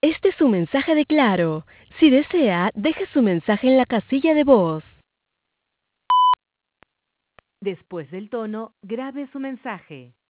Este es su mensaje de Claro. Si desea, deje su mensaje en la casilla de voz. Después del tono, grabe su mensaje.